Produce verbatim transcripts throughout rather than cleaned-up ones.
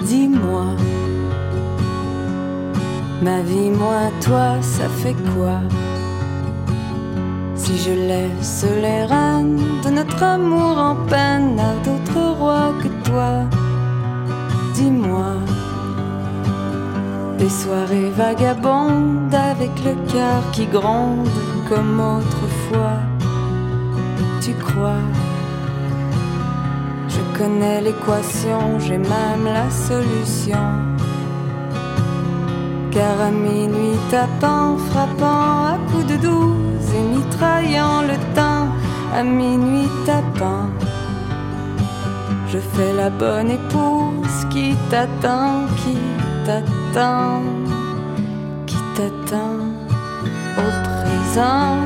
Dis-moi, ma vie, moi, toi, ça fait quoi si je laisse les rênes de notre amour en peine à d'autres rois que toi? Dis-moi, des soirées vagabondes avec le cœur qui gronde comme autrefois. Tu crois? Je connais l'équation, j'ai même la solution. Car à minuit tapant, frappant à coups de douze et mitraillant le temps, à minuit tapant, je fais la bonne épouse qui t'attend, qui t'attend, qui t'attend au présent.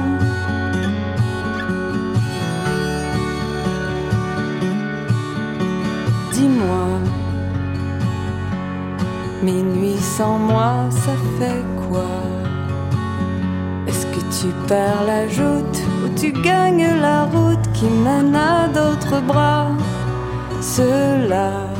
Dis-moi, minuit sans moi, ça fait quoi? Est-ce que tu perds la joute ou tu gagnes la route qui mène à d'autres bras? Ceux-là